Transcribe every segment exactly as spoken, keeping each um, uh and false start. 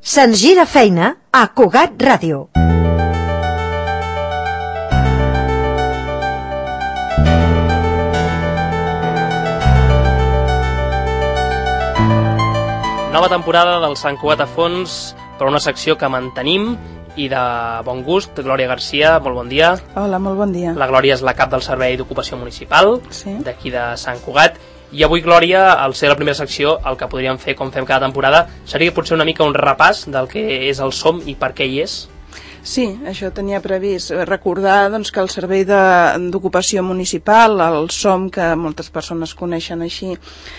Se'ns gira feina a Cugat Ràdio. Nova temporada del Sant Cugat a fons, per una secció que mantenim i de bon gust. Glòria Garcia, molt bon dia. Hola, molt bon dia. La Glòria és la cap del Servei d'Ocupació Municipal, sí, d'aquí de Sant Cugat. I avui, Glòria, al ser la primera secció, el que podríem fer, com fem cada temporada, seria potser una mica un repàs del que és el S O M i per què hi és. Sí, això tenia previst. Recordar doncs, que el Servei d'Ocupació Municipal, el S O M, que moltes persones coneixen així,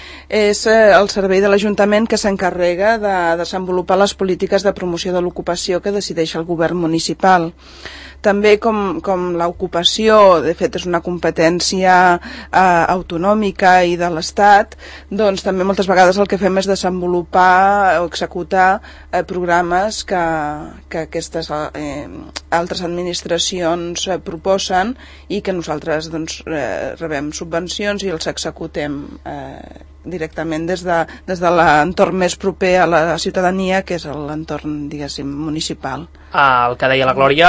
és el servei de l'Ajuntament que s'encarrega de desenvolupar les polítiques de promoció de l'ocupació que decideix el govern municipal. També com, com l'ocupació, de fet, és una competència eh, autonòmica i de l'Estat, doncs també moltes vegades el que fem és desenvolupar o executar eh, programes que, que aquestes eh, altres administracions eh, proposen i que nosaltres doncs, eh, rebem subvencions i els executem eh, directament des de, des de l'entorn més proper a la ciutadania, que és l'entorn, diguéssim, municipal. El que deia la Glòria,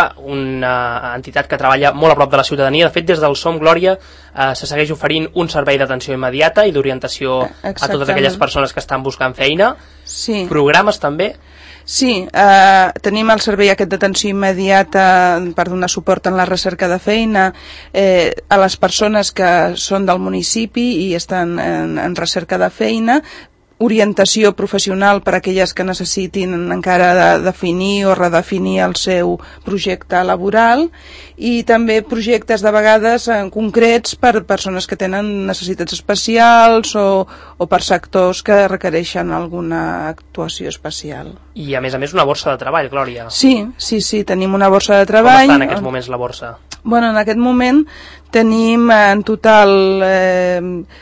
una entitat que treballa molt a prop de la ciutadania. De fet, des del S O M, Glòria, eh, se segueix oferint un servei d'atenció immediata i d'orientació a totes aquelles persones que estan buscant feina. Sí. Programes també. Sí, eh, tenim el servei aquest d'atenció immediata per donar suport en la recerca de feina eh, a les persones que són del municipi i estan en, en recerca de feina, orientació professional per a aquelles que necessitin encara de definir o redefinir el seu projecte laboral i també projectes de vegades en concrets per persones que tenen necessitats especials o, o per sectors que requereixen alguna actuació especial. I a més a més una borsa de treball, Glòria. Sí, sí, sí, tenim una borsa de treball. Com està en aquests moments la borsa? Bueno, en aquest moment tenim en total eh,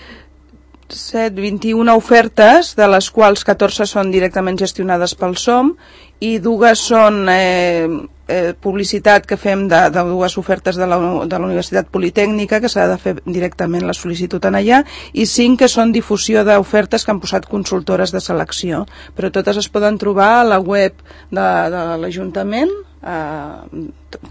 set, vint-i-una ofertes, de les quals catorze són directament gestionades pel S O M i dues són eh, eh, publicitat que fem de, de dues ofertes de la, de la Universitat Politècnica, que s'ha de fer directament la sol·licitud en allà, i cinc que són difusió d'ofertes que han posat consultores de selecció, però totes es poden trobar a la web de, de l'Ajuntament, a w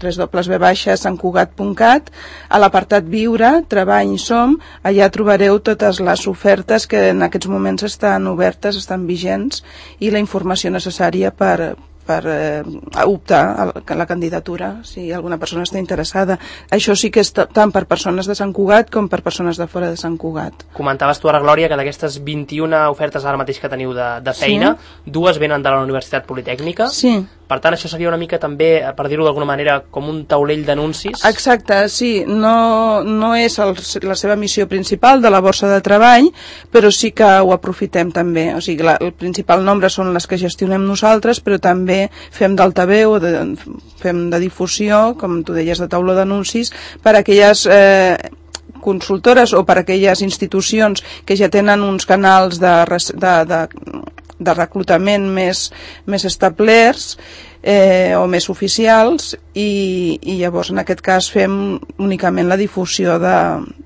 w w punt sant cugat punt cat, a l'apartat Viure, Treball S O M, allà trobareu totes les ofertes que en aquests moments estan obertes, estan vigents, i la informació necessària per, per eh, optar a la candidatura, si alguna persona està interessada. Això sí que és tant per persones de Sant Cugat com per persones de fora de Sant Cugat. Comentaves tu ara, Glòria, que d'aquestes vint-i-una ofertes ara mateix que teniu de, de feina, sí, dues venen de la Universitat Politècnica. Sí. Per tant, això seria una mica també, per dir-ho d'alguna manera, com un taulell d'anuncis? Exacte, sí. No, no és el, la seva missió principal de la borsa de treball, però sí que ho aprofitem també. O sigui, la, el principal nombre són les que gestionem nosaltres, però també fem d'altaveu, de, fem de difusió, com tu deies, de tauló d'anuncis, per a aquelles eh, consultores o per a aquelles institucions que ja tenen uns canals de, de, de de reclutament més, més establerts eh, o més oficials i, i llavors en aquest cas fem únicament la difusió de,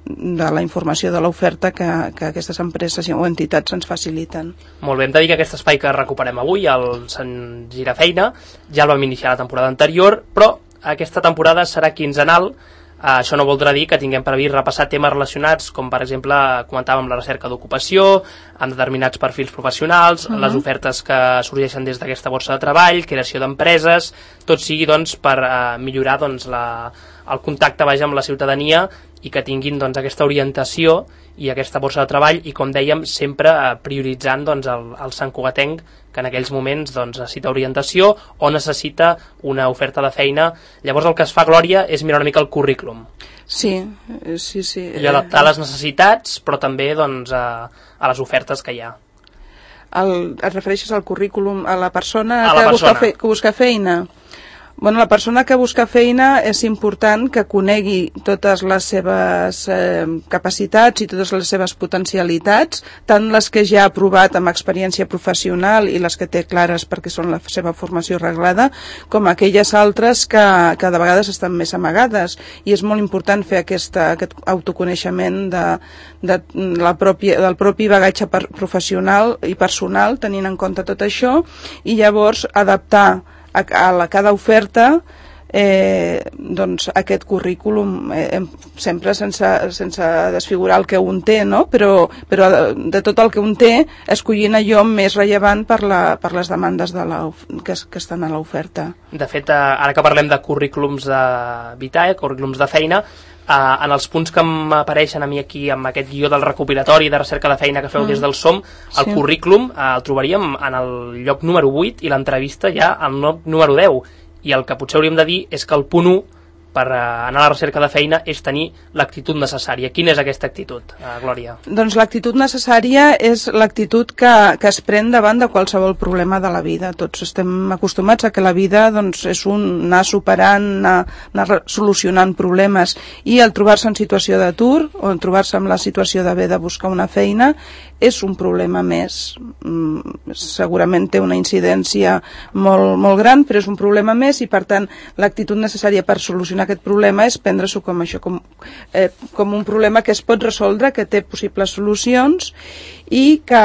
de la informació de l'oferta que, que aquestes empreses o entitats ens faciliten. Molt bé, hem de dir que aquest espai que recuperem avui, el Sant Girafeina, ja el vam iniciar la temporada anterior, però aquesta temporada serà quinzenal. Uh, això no voldrà dir que tinguem previst repassar temes relacionats com, per exemple, comentàvem la recerca d'ocupació, amb determinats perfils professionals, uh-huh. les ofertes que sorgeixen des d'aquesta borsa de treball, creació d'empreses, tot sigui doncs, per uh, millorar doncs, la, el contacte vaja, amb la ciutadania i que tinguin doncs, aquesta orientació i aquesta borsa de treball i, com dèiem, sempre uh, prioritzant doncs, el, el Sant Cugatenc, que en aquells moments doncs, necessita orientació o necessita una oferta de feina. Llavors el que es fa, Glòria, és mirar una mica el currículum. Sí, sí, sí. I adaptar les necessitats, però també doncs, a, a les ofertes que hi ha. El, et refereixes al currículum, a la persona, a la que, persona. Busca fe, que busca feina? Bueno, la persona que busca feina és important que conegui totes les seves eh, capacitats i totes les seves potencialitats, tant les que ja ha provat amb experiència professional i les que té clares perquè són la seva formació reglada, com aquelles altres que, que de vegades estan més amagades. I és molt important fer aquesta, aquest autoconeixement de, de la pròpia, del propi bagatge per, professional i personal, tenint en compte tot això, i llavors adaptar a, a la, cada oferta eh, doncs aquest currículum eh, sempre sense, sense desfigurar el que un té, no? però, però de, de tot el que un té escollint allò més rellevant per, la, per les demandes de la, que, que estan a l'oferta. De fet, ara que parlem de currículums de vitae, currículums de feina, Uh, en els punts que m'apareixen a mi aquí amb aquest guió del recopilatori de recerca de feina que feu mm. des del SOM, el sí. currículum uh, el trobaríem en el lloc número vuit i l'entrevista ja al lloc número deu, i el que potser hauríem de dir és que el punt u per uh, anar a la recerca de feina és tenir l'actitud necessària. Quina és aquesta actitud, uh, Glòria? Doncs l'actitud necessària és l'actitud que, que es pren davant de qualsevol problema de la vida. Tots estem acostumats a que la vida doncs, és un anar superant, anar, anar solucionant problemes, i el trobar-se en situació d'atur o en trobar-se en la situació d'haver de buscar una feina és un problema més. Mm, segurament té una incidència molt, molt gran, però és un problema més, i per tant l'actitud necessària per solucionar aquest problema és prendre-s'ho com això, com, eh, com un problema que es pot resoldre, que té possibles solucions, i que,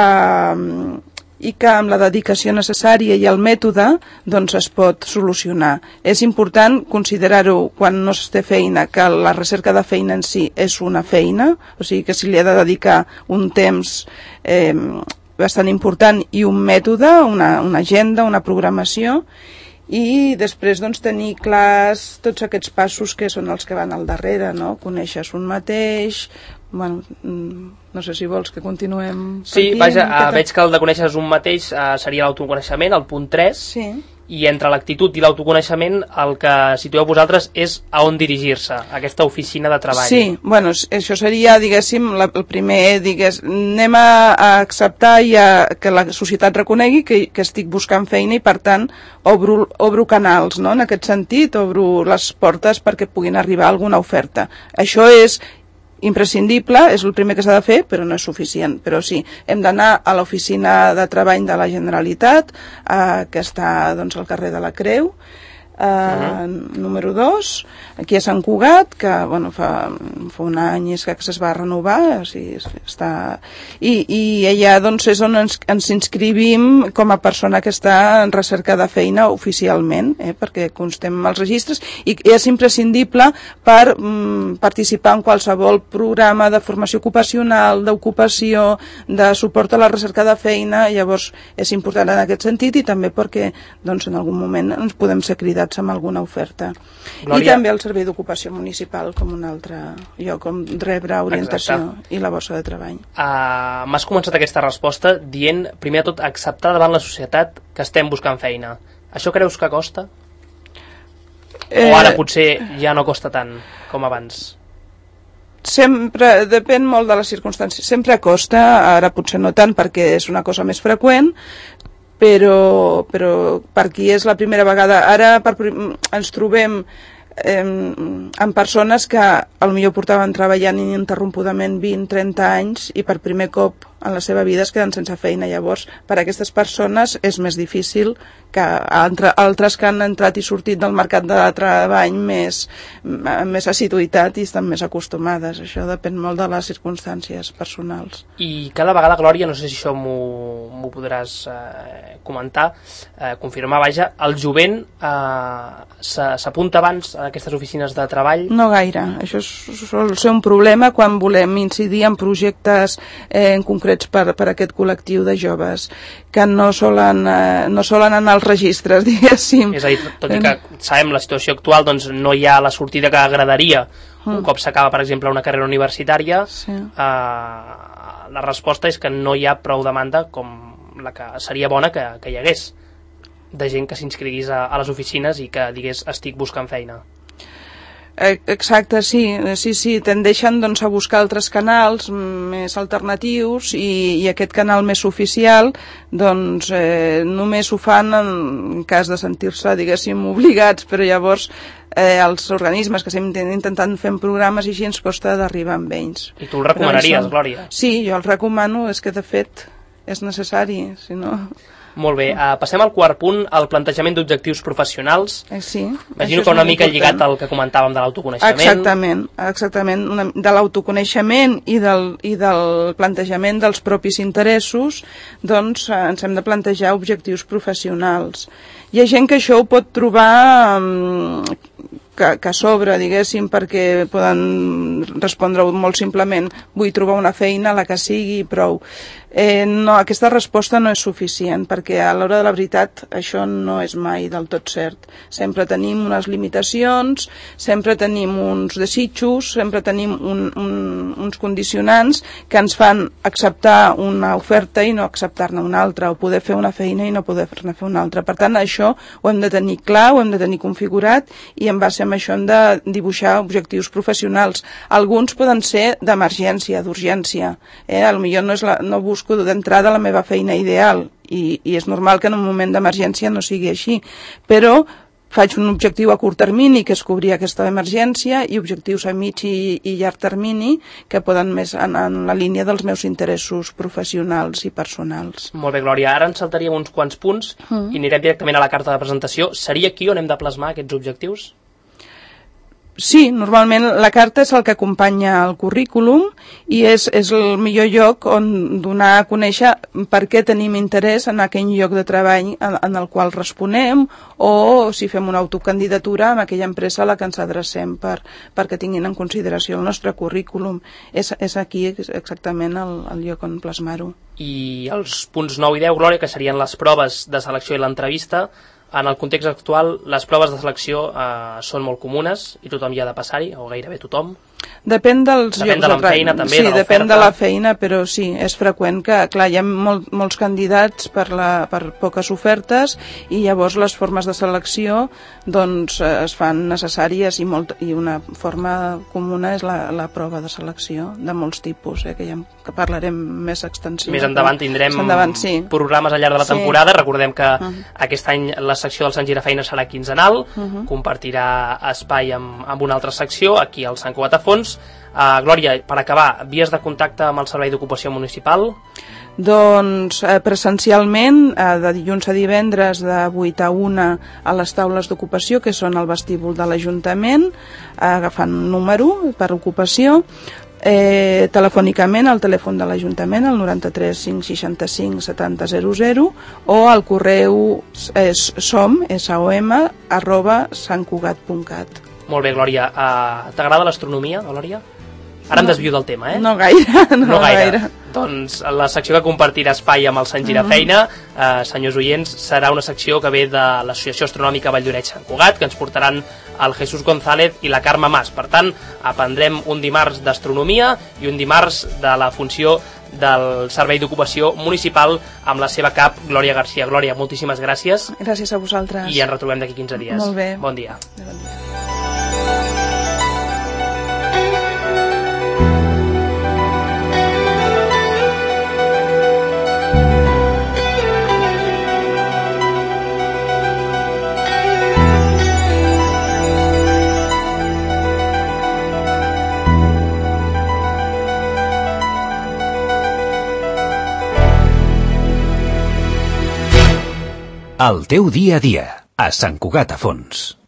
i que amb la dedicació necessària i el mètode doncs es pot solucionar. És important considerar-ho quan no es té feina, que la recerca de feina en si és una feina, o sigui que si li ha de dedicar un temps eh, bastant important i un mètode, una, una agenda, una programació, i després doncs, tenir clars tots aquests passos que són els que van al darrere, no? Conèixer-se un mateix. Bueno, no sé si vols que continuem. Sí, aquí, vaja, uh, veig que el de conèixer-se un mateix uh, seria l'autoconeixement, el punt tres, sí. I entre l'actitud i l'autoconeixement el que situeu vosaltres és a on dirigir-se, aquesta oficina de treball. Sí, bueno, això seria, diguéssim, la, el primer, digués, anem a, a acceptar i a, que la societat reconegui que, que estic buscant feina, i per tant obro, obro canals, no? En aquest sentit, obro les portes perquè puguin arribar a alguna oferta. Això és imprescindible, és el primer que s'ha de fer, però no és suficient. Però sí, hem d'anar a l'oficina de treball de la Generalitat, eh, que està doncs, al carrer de la Creu, eh, uh-huh. número dos, aquí a Sant Cugat, que bueno, fa, fa un any és que es va renovar, o sigui, està... I, i allà doncs, és on ens, ens inscrivim com a persona que està en recerca de feina oficialment, eh, perquè constem als registres, i és imprescindible per mm, participar en qualsevol programa de formació ocupacional, d'ocupació, de suport a la recerca de feina. Llavors és important en aquest sentit, i també perquè doncs, en algun moment ens podem ser cridats amb alguna oferta. Glòria. I també el servei d'ocupació municipal com un altre lloc on rebre orientació. Exacte. I la borsa de treball. Uh, M'has començat aquesta resposta dient, primer de tot, acceptar davant la societat que estem buscant feina. Això creus que costa? Eh... O ara potser ja no costa tant com abans? Sempre, depèn molt de les circumstàncies. Sempre costa, ara potser no tant perquè és una cosa més freqüent, però, però per qui és la primera vegada, ara per, ens trobem eh, amb persones que potser portaven treballant ininterrompudament vint a trenta anys i per primer cop en la seva vida es queden sense feina. Llavors, per a aquestes persones és més difícil que altres que han entrat i sortit del mercat de treball més, amb més assiduïtat i estan més acostumades. Això depèn molt de les circumstàncies personals. I cada vegada, Glòria, no sé si això m'ho podràs eh, comentar, eh, confirmar, vaja, el jovent eh, s'apunta abans a aquestes oficines de treball? No gaire. Això sol ser un problema quan volem incidir en projectes eh, en concret Per, per aquest col·lectiu de joves que no solen, eh, no solen anar als registres, diguéssim. És a dir, tot i que sabem la situació actual, doncs no hi ha la sortida que agradaria mm. un cop s'acaba, per exemple, una carrera universitària, sí. eh, la resposta és que no hi ha prou demanda com la que seria bona que, que hi hagués, de gent que s'inscriguís a, a les oficines i que digués estic buscant feina. Exacte, sí, sí, sí, tendeixen doncs, a buscar altres canals més alternatius i, i aquest canal més oficial doncs eh, només ho fan en cas de sentir-se, diguéssim, obligats, però llavors eh, els organismes que estem intentant fer programes i així ens costa d'arribar amb ells. I tu el recomanaries, són... Glòria? Sí, jo el recomano, és que de fet és necessari, si no... Molt bé, uh, passem al quart punt, el plantejament d'objectius professionals. Eh, sí. Imagino que una mica lligat al que comentàvem de l'autoconeixement. Exactament, exactament, una, de l'autoconeixement i del, i del plantejament dels propis interessos, doncs eh, ens hem de plantejar objectius professionals. Hi ha gent que això ho pot trobar um, que, que sobre, diguéssim, perquè poden respondre molt simplement, vull trobar una feina, la que sigui, prou. Eh, no, aquesta resposta no és suficient, perquè a l'hora de la veritat això no és mai del tot cert. Sempre tenim unes limitacions, sempre tenim uns desitjos, sempre tenim un, un, uns condicionants que ens fan acceptar una oferta i no acceptar-ne una altra, o poder fer una feina i no poder-ne fer una altra. Per tant, això ho hem de tenir clar, ho hem de tenir configurat, i en base a això hem de dibuixar objectius professionals. Alguns poden ser d'emergència, d'urgència. Eh? Potser no, és la, no busco d'entrada la meva feina ideal, i, i és normal que en un moment d'emergència no sigui així, però faig un objectiu a curt termini, que és cobrir aquesta emergència, i objectius a mig i, i llarg termini, que poden més anar en la línia dels meus interessos professionals i personals. Molt bé, Glòria. Ara ens saltaríem uns quants punts mm. i anirem directament a la carta de presentació. Seria aquí on hem de plasmar aquests objectius? Sí, normalment la carta és el que acompanya el currículum i és, és el millor lloc on donar a conèixer per què tenim interès en aquell lloc de treball en, en el qual responem, o si fem una autocandidatura amb aquella empresa a la que ens adrecem per, perquè tinguin en consideració el nostre currículum. És, és aquí exactament el, el lloc on plasmar-ho. I els punts nou i deu, Glòria, que serien les proves de selecció i l'entrevista. En el context actual, les proves de selecció eh, són molt comunes i tothom hi ha de passar-hi, o gairebé tothom. Depèn dels depèn llocs de la de treball. feina, també, sí, de depèn de la feina, però sí, és freqüent que, clar, hi ha molt, molts candidats per, la, per poques ofertes, i llavors les formes de selecció doncs, es fan necessàries, i, molt, i una forma comuna és la, la prova de selecció de molts tipus, eh, que ja que parlarem més extensiu. Més endavant tindrem endavant, sí. programes al llarg de la temporada. Sí. Recordem que uh -huh. aquest any la secció del Sant Girafeina serà quinzenal, uh -huh. compartirà espai amb, amb una altra secció, aquí al Sant Cugat a Fons. Uh, Glòria, per acabar, vies de contacte amb el Servei d'Ocupació Municipal? Doncs eh, presencialment, eh, de dilluns a divendres de vuit a una a les taules d'ocupació, que són al vestíbul de l'Ajuntament, eh, agafant un número per ocupació, eh, telefònicament al telèfon de l'Ajuntament, al noranta-tres cinc seixanta-cinc setanta zero zero, o al correu eh, som, som, arroba santcugat punt cat. Molt bé, Glòria. Uh, T'agrada l'astronomia, Glòria? Ara em desvio del tema, eh? No gaire, no, no gaire. gaire. Doncs la secció que compartirà espai amb el Sant Girafeina, mm-hmm. eh, senyors oients, serà una secció que ve de l'Associació Astronòmica Valldoreix-Sant Cugat, que ens portaran el Jesús González i la Carme Mas. Per tant, aprendrem un dimarts d'astronomia i un dimarts de la funció del Servei d'Ocupació Municipal amb la seva cap, Glòria Garcia. Glòria, moltíssimes gràcies. Gràcies a vosaltres. I ens retrobem d'aquí quinze dies. Molt bé. Bon dia. Bon dia. El teu dia a dia, a Sant Cugat a Fons.